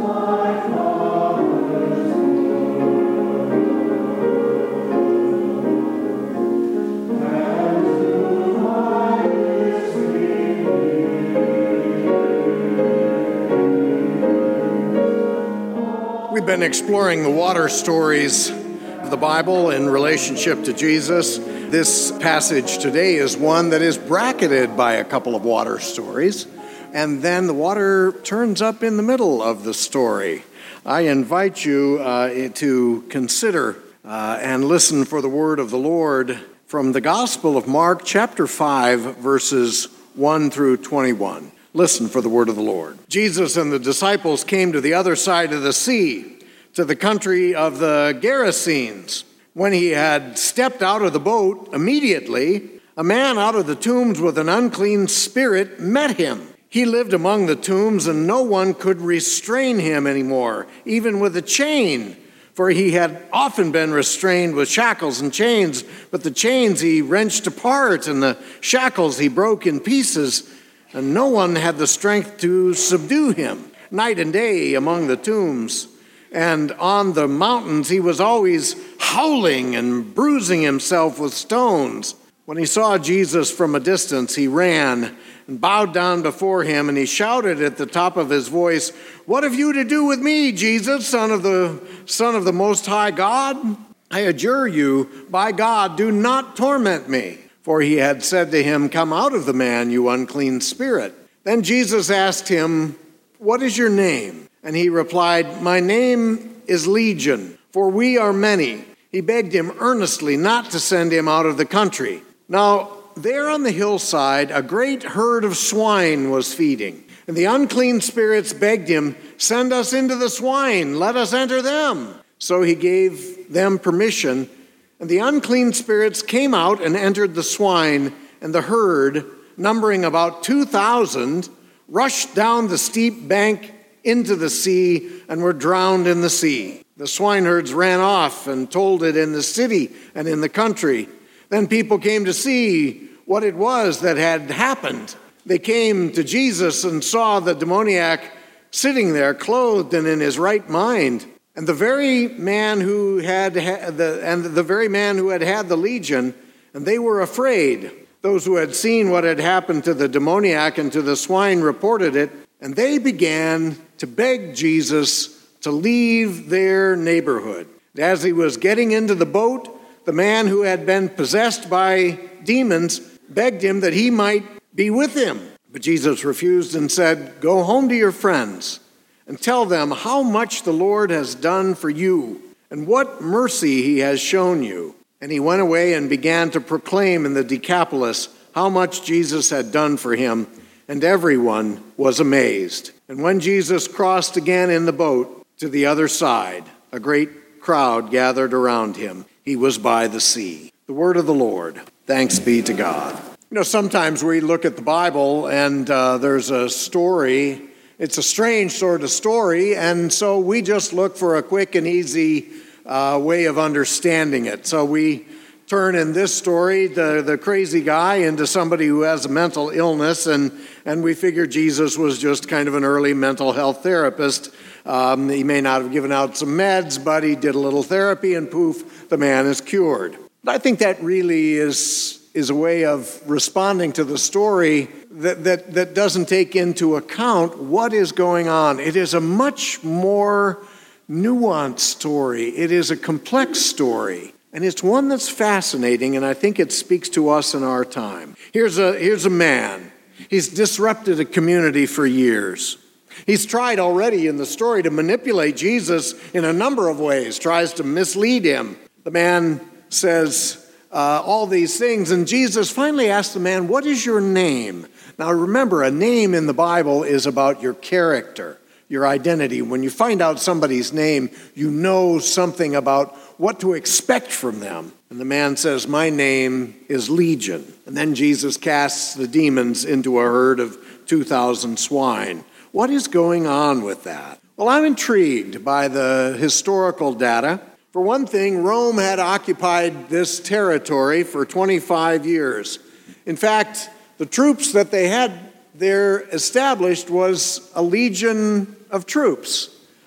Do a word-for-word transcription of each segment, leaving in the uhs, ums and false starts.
We've been exploring the water stories of the Bible in relationship to Jesus. This passage today is one that is bracketed by a couple of water stories, and then the water turns up in the middle of the story. I invite you uh, to consider uh, and listen for the word of the Lord from the Gospel of Mark, chapter five, verses one through twenty-one. Listen for the word of the Lord. Jesus and the disciples came to the other side of the sea, to the country of the Gerasenes. When he had stepped out of the boat, immediately a man out of the tombs with an unclean spirit met him. He lived among the tombs, and no one could restrain him anymore, even with a chain, for he had often been restrained with shackles and chains, but the chains he wrenched apart, and the shackles he broke in pieces, and no one had the strength to subdue him. Night and day among the tombs and on the mountains he was always howling and bruising himself with stones. When he saw Jesus from a distance, he ran and bowed down before him, and he shouted at the top of his voice, "What have you to do with me, Jesus, Son of the Son of the Most High God? I adjure you, by God, do not torment me." For he had said to him, "Come out of the man, you unclean spirit." Then Jesus asked him, "What is your name?" And he replied, "My name is Legion, for we are many." He begged him earnestly not to send him out of the country. Now, there on the hillside, a great herd of swine was feeding. And the unclean spirits begged him, "Send us into the swine, let us enter them." So he gave them permission. And the unclean spirits came out and entered the swine, and the herd, numbering about two thousand, rushed down the steep bank into the sea and were drowned in the sea. The swineherds ran off and told it in the city and in the country. Then people came to see what it was that had happened. They came to Jesus and saw the demoniac sitting there, clothed and in his right mind. And the very man who had had the and the very man who had had the legion, and they were afraid. Those who had seen what had happened to the demoniac and to the swine reported it, and they began to beg Jesus to leave their neighborhood. As he was getting into the boat, the man who had been possessed by demons begged him that he might be with him. But Jesus refused and said, "Go home to your friends and tell them how much the Lord has done for you and what mercy he has shown you." And he went away and began to proclaim in the Decapolis how much Jesus had done for him, and everyone was amazed. And when Jesus crossed again in the boat to the other side, a great crowd gathered around him. He was by the sea. The word of the Lord. Thanks be to God. You know, sometimes we look at the Bible and uh, there's a story. It's a strange sort of story, and so we just look for a quick and easy uh, way of understanding it. So we turn in this story the, the crazy guy into somebody who has a mental illness, and, and we figure Jesus was just kind of an early mental health therapist. Um, he may not have given out some meds, but he did a little therapy, and poof, the man is cured. But I think that really is is a way of responding to the story that, that, that doesn't take into account what is going on. It is a much more nuanced story. It is a complex story. And it's one that's fascinating, and I think it speaks to us in our time. Here's a, here's a man. He's disrupted a community for years. He's tried already in the story to manipulate Jesus in a number of ways, tries to mislead him. The man says uh, all these things, and Jesus finally asks the man, "What is your name?" Now remember, a name in the Bible is about your character, your identity. When you find out somebody's name, you know something about what to expect from them. And the man says, "My name is Legion." And then Jesus casts the demons into a herd of two thousand swine. What is going on with that? Well, I'm intrigued by the historical data. For one thing, Rome had occupied this territory for twenty-five years. In fact, the troops that they had there established was a legion of troops,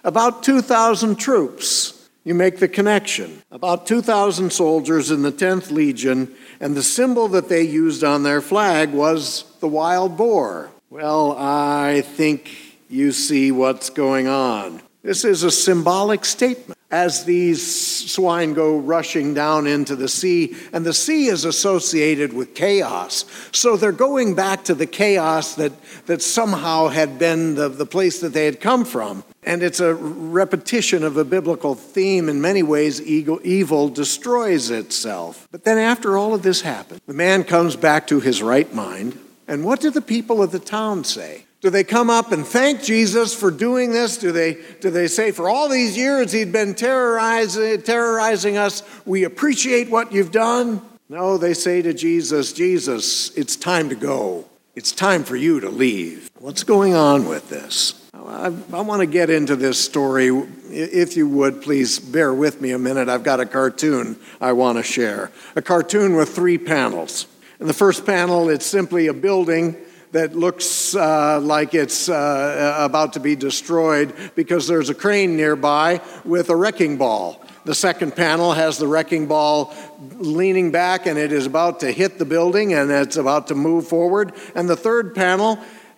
About two thousand troops. You make the connection. About two thousand soldiers in the tenth Legion, and the symbol that they used on their flag was the wild boar. Well, I think you see what's going on. This is a symbolic statement as these swine go rushing down into the sea, and the sea is associated with chaos. So they're going back to the chaos that, that somehow had been the, the place that they had come from. And it's a repetition of a biblical theme. In many ways, evil, evil destroys itself. But then after all of this happened, the man comes back to his right mind. And what do the people of the town say? Do they come up and thank Jesus for doing this? Do they, do they say, for all these years he'd been terrorizing, terrorizing us, we appreciate what you've done? No, they say to Jesus, Jesus, it's time to go. It's time for you to leave. What's going on with this? I, I want to get into this story. If you would, please bear with me a minute. I've got a cartoon I want to share. A cartoon with three panels. In the first panel, it's simply a building that looks uh, like it's uh, about to be destroyed because there's a crane nearby with a wrecking ball. The second panel has the wrecking ball leaning back and it is about to hit the building and it's about to move forward. And the third panel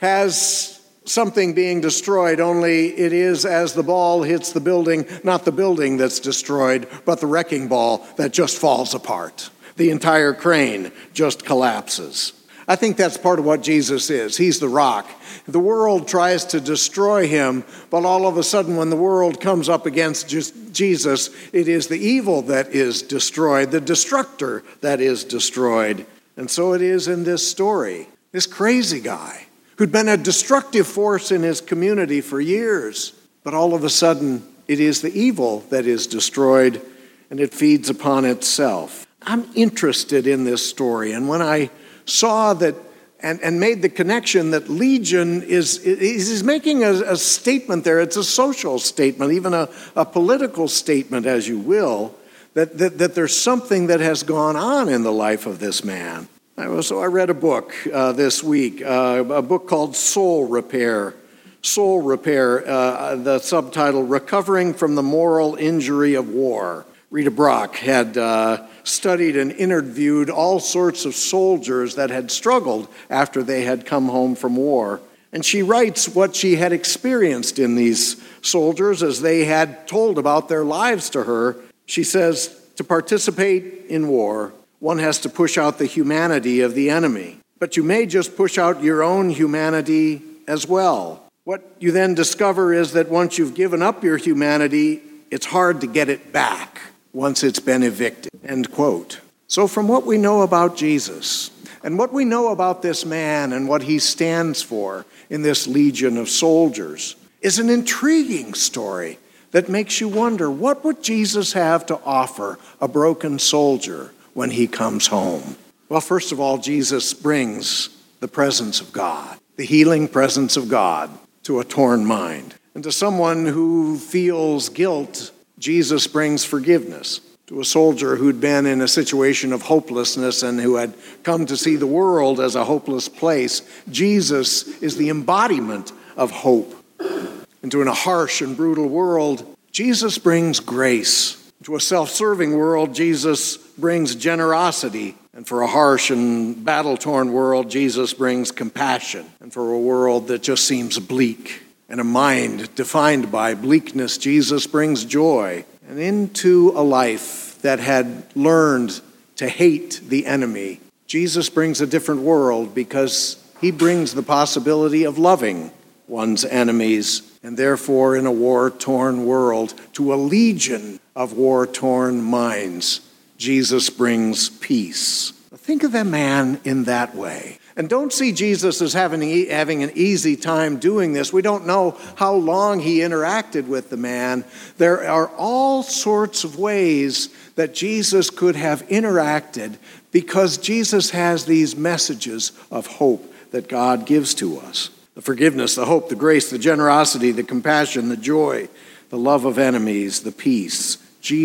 has something being destroyed, only it is as the ball hits the building, not the building that's destroyed, but the wrecking ball that just falls apart. The entire crane just collapses. I think that's part of what Jesus is. He's the rock. The world tries to destroy him, but all of a sudden when the world comes up against Jesus, it is the evil that is destroyed, the destructor that is destroyed. And so it is in this story. This crazy guy who'd been a destructive force in his community for years, but all of a sudden it is the evil that is destroyed and it feeds upon itself. I'm interested in this story, and when I saw that and, and made the connection that Legion is, is making a, a statement there. It's a social statement, even a, a political statement, as you will, that, that, that there's something that has gone on in the life of this man. I was, so I read a book uh, this week, uh, a book called Soul Repair. Soul Repair, uh, the subtitle, Recovering from the Moral Injury of War. Rita Brock had uh, studied and interviewed all sorts of soldiers that had struggled after they had come home from war. And she writes what she had experienced in these soldiers as they had told about their lives to her. She says, to participate in war, one has to push out the humanity of the enemy. But you may just push out your own humanity as well. What you then discover is that once you've given up your humanity, it's hard to get it back once it's been evicted, end quote. So from what we know about Jesus and what we know about this man and what he stands for in this legion of soldiers is an intriguing story that makes you wonder, what would Jesus have to offer a broken soldier when he comes home? Well, first of all, Jesus brings the presence of God, the healing presence of God to a torn mind. And to someone who feels guilt, Jesus brings forgiveness. To a soldier who'd been in a situation of hopelessness and who had come to see the world as a hopeless place, Jesus is the embodiment of hope. And to a harsh and brutal world, Jesus brings grace. To a self-serving world, Jesus brings generosity. And for a harsh and battle-torn world, Jesus brings compassion. And for a world that just seems bleak and a mind defined by bleakness, Jesus brings joy. And into a life that had learned to hate the enemy, Jesus brings a different world because he brings the possibility of loving one's enemies. And therefore, in a war-torn world, to a legion of war-torn minds, Jesus brings peace. Think of that man in that way. And don't see Jesus as having, having an easy time doing this. We don't know how long he interacted with the man. There are all sorts of ways that Jesus could have interacted because Jesus has these messages of hope that God gives to us. The forgiveness, the hope, the grace, the generosity, the compassion, the joy, the love of enemies, the peace.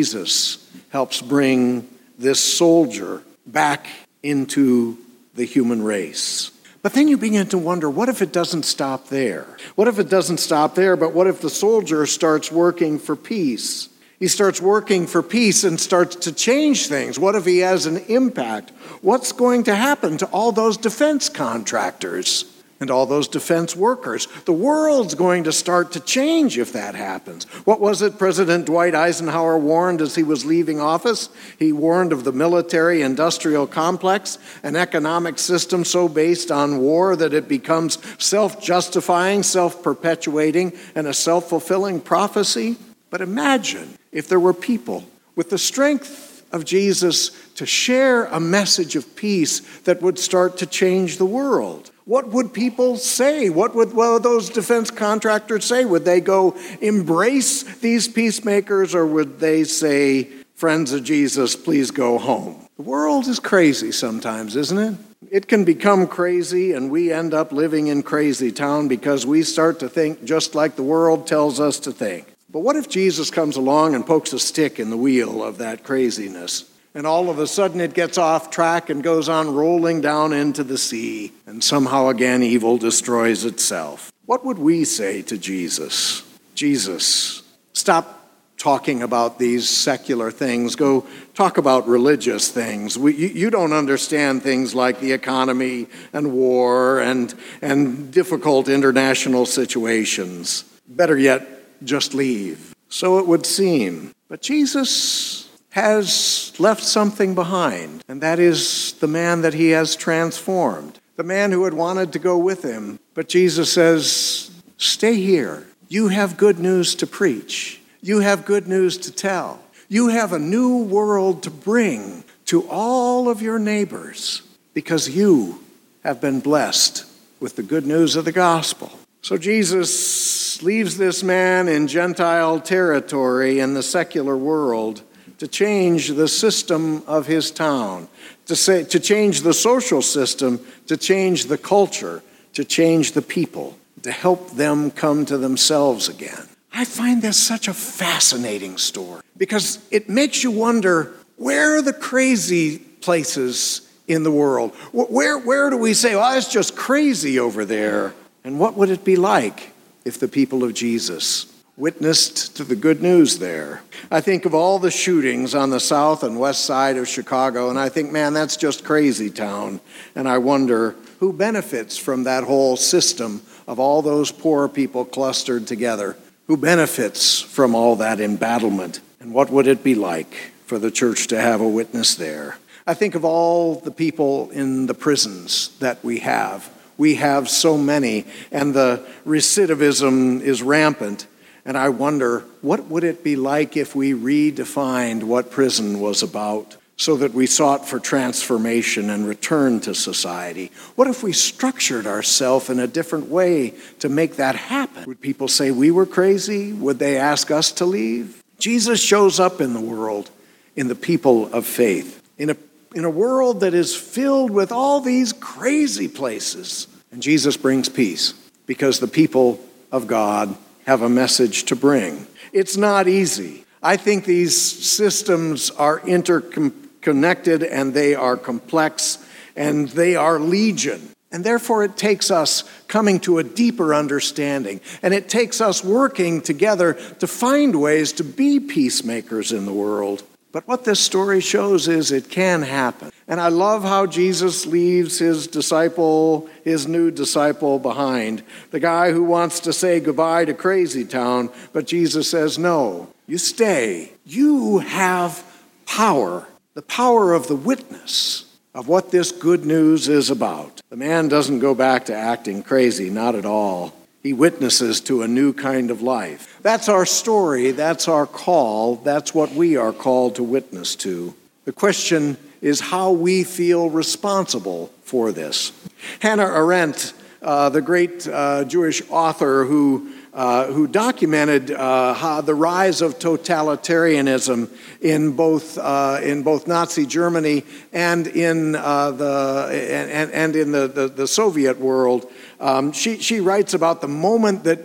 Jesus helps bring this soldier back into the human race. But then you begin to wonder, what if it doesn't stop there? What if it doesn't stop there, but what if the soldier starts working for peace? He starts working for peace and starts to change things. What if he has an impact? What's going to happen to all those defense contractors and all those defense workers? The world's going to start to change if that happens. What was it President Dwight Eisenhower warned as he was leaving office? He warned of the military-industrial complex, an economic system so based on war that it becomes self-justifying, self-perpetuating, and a self-fulfilling prophecy. But imagine if there were people with the strength of Jesus to share a message of peace that would start to change the world. What would people say? What would well, those defense contractors say? Would they go embrace these peacemakers, or would they say, friends of Jesus, please go home? The world is crazy sometimes, isn't it? It can become crazy, and we end up living in crazy town because we start to think just like the world tells us to think. But what if Jesus comes along and pokes a stick in the wheel of that craziness? And all of a sudden it gets off track and goes on rolling down into the sea, and somehow again evil destroys itself. What would we say to Jesus? Jesus, stop talking about these secular things. Go talk about religious things. We, you, you don't understand things like the economy and war and, and difficult international situations. Better yet, just leave. So it would seem. But Jesus has left something behind, and that is the man that he has transformed, the man who had wanted to go with him. But Jesus says, stay here. You have good news to preach. You have good news to tell. You have a new world to bring to all of your neighbors because you have been blessed with the good news of the gospel. So Jesus leaves this man in Gentile territory in the secular world to change the system of his town, to say, to change the social system, to change the culture, to change the people, to help them come to themselves again. I find this such a fascinating story because it makes you wonder, where are the crazy places in the world? Where, where do we say, well, it's just crazy over there? And what would it be like if the people of Jesus witnessed to the good news there? I think of all the shootings on the south and west side of Chicago, and I think, man, that's just crazy town. And I wonder who benefits from that whole system of all those poor people clustered together. Who benefits from all that embattlement? And what would it be like for the church to have a witness there? I think of all the people in the prisons that we have. We have so many, and the recidivism is rampant. And I wonder, what would it be like if we redefined what prison was about so that we sought for transformation and return to society? What if we structured ourselves in a different way to make that happen? Would people say we were crazy? Would they ask us to leave? Jesus shows up in the world, in the people of faith, in a, in a world that is filled with all these crazy places. And Jesus brings peace because the people of God have a message to bring. It's not easy. I think these systems are interconnected and they are complex and they are legion. And therefore it takes us coming to a deeper understanding. And it takes us working together to find ways to be peacemakers in the world. But what this story shows is it can happen. And I love how Jesus leaves his disciple, his new disciple behind. The guy who wants to say goodbye to crazy town, but Jesus says, no, you stay. You have power, the power of the witness of what this good news is about. The man doesn't go back to acting crazy, not at all. He witnesses to a new kind of life. That's our story. That's our call. That's what we are called to witness to. The question is how we feel responsible for this. Hannah Arendt, uh, the great uh, Jewish author who uh, who documented uh, how the rise of totalitarianism in both uh, in both Nazi Germany and in uh, the and, and in the, the, the Soviet world. Um, she she writes about the moment that, that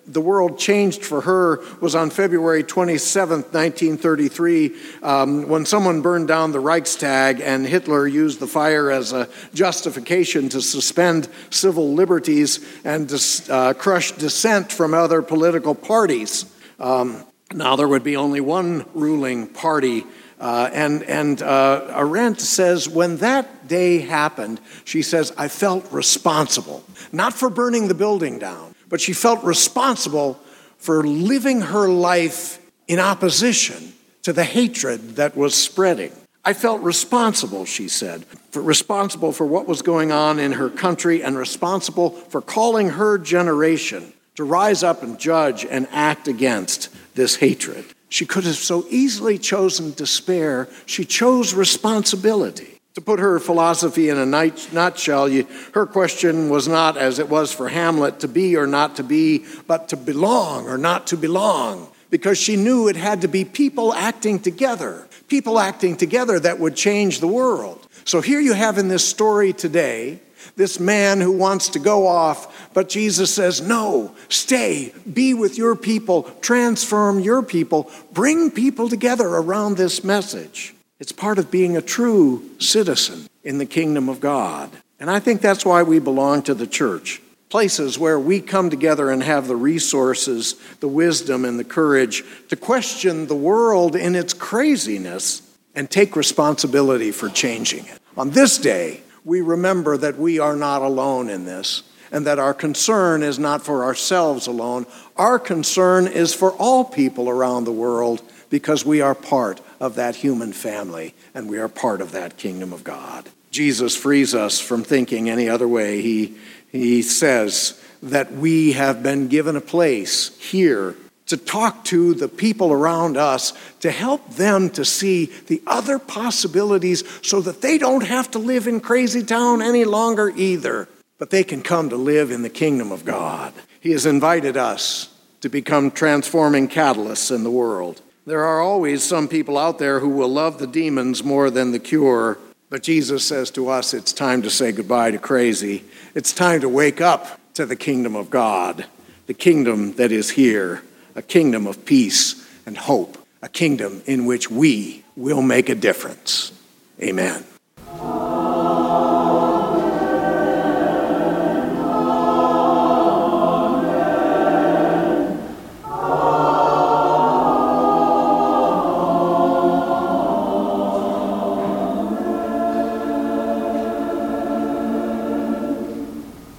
the world changed for her was on February twenty-seventh, nineteen thirty-three, um, when someone burned down the Reichstag and Hitler used the fire as a justification to suspend civil liberties and to uh, crush dissent from other political parties. Um, now there would be only one ruling party. Uh, and and uh, Arendt says, when that day happened, she says, I felt responsible, not for burning the building down, but she felt responsible for living her life in opposition to the hatred that was spreading. I felt responsible, she said, for, responsible for what was going on in her country and responsible for calling her generation to rise up and judge and act against this hatred. She could have so easily chosen despair. She chose responsibility. To put her philosophy in a nutshell, you, her question was not, as it was for Hamlet, to be or not to be, but to belong or not to belong, because she knew it had to be people acting together, people acting together that would change the world. So here you have in this story today, this man who wants to go off, but Jesus says, no, stay, be with your people, transform your people, bring people together around this message. It's part of being a true citizen in the kingdom of God. And I think that's why we belong to the church. Places where we come together and have the resources, the wisdom, and the courage to question the world in its craziness and take responsibility for changing it. On this day, we remember that we are not alone in this, and that our concern is not for ourselves alone. Our concern is for all people around the world, because we are part of that human family, and we are part of that kingdom of God. Jesus frees us from thinking any other way. He, he says that we have been given a place here to talk to the people around us, to help them to see the other possibilities so that they don't have to live in crazy town any longer either, but they can come to live in the kingdom of God. He has invited us to become transforming catalysts in the world. There are always some people out there who will love the demons more than the cure, but Jesus says to us, it's time to say goodbye to crazy. It's time to wake up to the kingdom of God, the kingdom that is here. A kingdom of peace and hope, a kingdom in which we will make a difference. Amen.